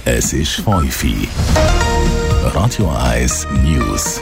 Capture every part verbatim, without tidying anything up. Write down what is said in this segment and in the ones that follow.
Es ist fünf Uhr. Radio eins News.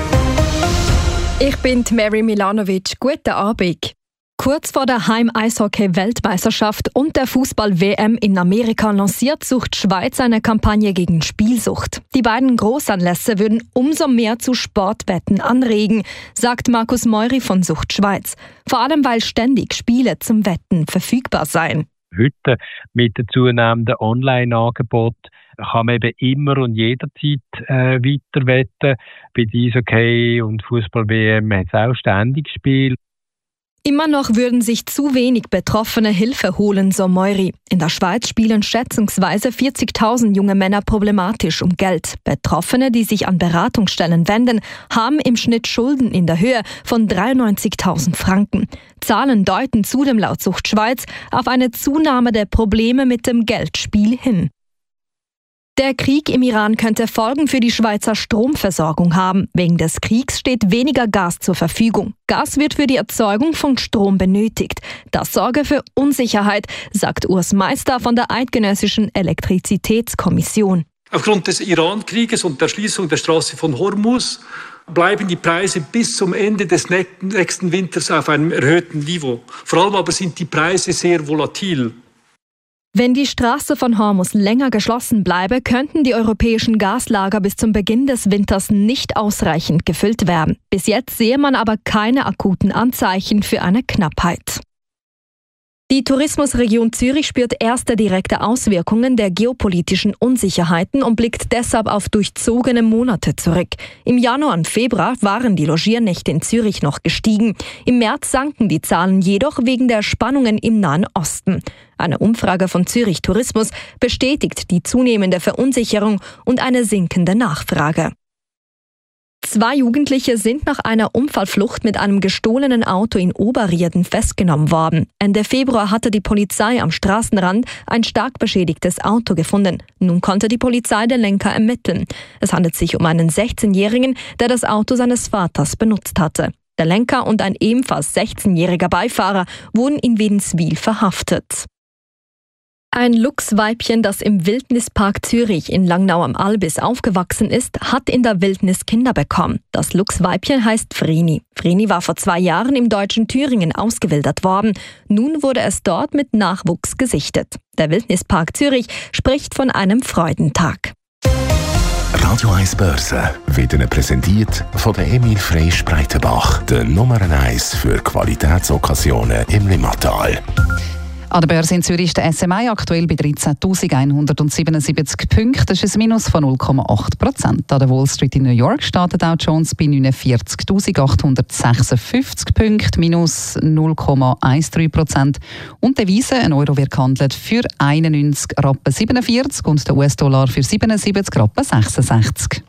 Ich bin Mary Milanovic. Guten Abend. Kurz vor der Heim-Eishockey-Weltmeisterschaft und der Fußball-W M in Amerika lanciert Sucht Schweiz eine Kampagne gegen Spielsucht. Die beiden Großanlässe würden umso mehr zu Sportwetten anregen, sagt Markus Meury von Sucht Schweiz. Vor allem, weil ständig Spiele zum Wetten verfügbar seien. Heute mit dem zunehmenden Online-Angebot kann man eben immer und jederzeit äh, weiter wetten. Bei Eishockey und Fußball-W M hat es auch ständig Spiele. Immer noch würden sich zu wenig Betroffene Hilfe holen, so Meury. In der Schweiz spielen schätzungsweise vierzigtausend junge Männer problematisch um Geld. Betroffene, die sich an Beratungsstellen wenden, haben im Schnitt Schulden in der Höhe von dreiundneunzigtausend Franken. Zahlen deuten zudem laut Sucht Schweiz auf eine Zunahme der Probleme mit dem Geldspiel hin. Der Krieg im Iran könnte Folgen für die Schweizer Stromversorgung haben. Wegen des Kriegs steht weniger Gas zur Verfügung. Gas wird für die Erzeugung von Strom benötigt. Das sorge für Unsicherheit, sagt Urs Meister von der Eidgenössischen Elektrizitätskommission. Aufgrund des Iran-Krieges und der Schließung der Straße von Hormuz bleiben die Preise bis zum Ende des nächsten Winters auf einem erhöhten Niveau. Vor allem aber sind die Preise sehr volatil. Wenn die Straße von Hormuz länger geschlossen bleibe, könnten die europäischen Gaslager bis zum Beginn des Winters nicht ausreichend gefüllt werden. Bis jetzt sehe man aber keine akuten Anzeichen für eine Knappheit. Die Tourismusregion Zürich spürt erste direkte Auswirkungen der geopolitischen Unsicherheiten und blickt deshalb auf durchzogene Monate zurück. Im Januar und Februar waren die Logiernächte in Zürich noch gestiegen. Im März sanken die Zahlen jedoch wegen der Spannungen im Nahen Osten. Eine Umfrage von Zürich Tourismus bestätigt die zunehmende Verunsicherung und eine sinkende Nachfrage. Zwei Jugendliche sind nach einer Unfallflucht mit einem gestohlenen Auto in Oberrieden festgenommen worden. Ende Februar hatte die Polizei am Straßenrand ein stark beschädigtes Auto gefunden. Nun konnte die Polizei den Lenker ermitteln. Es handelt sich um einen sechzehnjährigen, der das Auto seines Vaters benutzt hatte. Der Lenker und ein ebenfalls sechzehnjähriger Beifahrer wurden in Wädenswil verhaftet. Ein Luchsweibchen, das im Wildnispark Zürich in Langnau am Albis aufgewachsen ist, hat in der Wildnis Kinder bekommen. Das Luchsweibchen heißt Vreni. Vreni war vor zwei Jahren im deutschen Thüringen ausgewildert worden. Nun wurde es dort mit Nachwuchs gesichtet. Der Wildnispark Zürich spricht von einem Freudentag. Radio eins Börse wird Ihnen präsentiert von der Emil Frey Spreitenbach, der Nummer eins für Qualitätsokkasionen im Limmatal. An der Börse in Zürich ist der S M I aktuell bei dreizehntausendeinhundertsiebenundsiebzig Punkten. Das ist ein Minus von null Komma acht Prozent. An der Wall Street in New York steht der Dow Jones bei neunundvierzigtausendachthundertsechsundfünfzig Punkten, Minus null Komma dreizehn Prozent. Und die Devise, ein Euro wird gehandelt für einundneunzig Rappen siebenundvierzig und der U S-Dollar für siebenundsiebzig Rappen sechsundsechzig.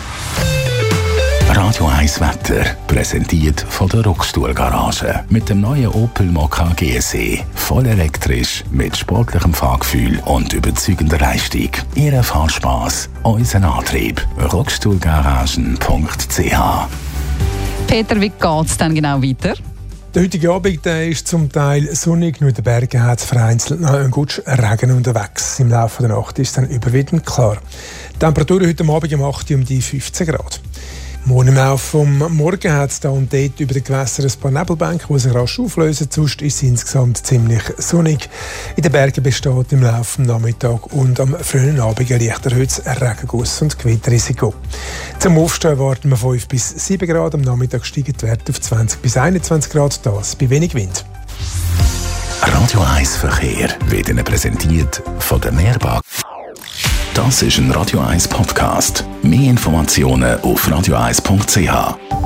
Radio eins Wetter, präsentiert von der Rockstuhl-Garage. Mit dem neuen Opel Mokka G S E. Voll elektrisch, mit sportlichem Fahrgefühl und überzeugender Leistung. Ihr Fahrspass, unser Antrieb. rockstuhlgaragen punkt c h. Peter, wie geht es dann genau weiter? Der heutige Abend der ist zum Teil sonnig, nur in den Bergen hat es vereinzelt noch ein gutes Regen unterwegs. Im Laufe der Nacht ist es dann überwiegend klar. Die Temperatur heute Abend um acht Uhr um die fünfzehn Grad. Morgen im Laufe vom Morgen hat es da und dort über den Gewässern ein paar Nebelbänke, die sich rasch auflösen. Sonst ist es insgesamt ziemlich sonnig. In den Bergen besteht im Laufe des Nachmittags und am frühen Abend ein leichter Regenguss und Gewitterrisiko. Zum Aufstehen erwarten wir fünf bis sieben Grad. Am Nachmittag steigen die Werte auf zwanzig bis einundzwanzig Grad, das bei wenig Wind. Radio eins Verkehr wird Ihnen präsentiert von der Mehrbank. Das ist ein Radio eins Podcast. Mehr Informationen auf radio eins punkt c h.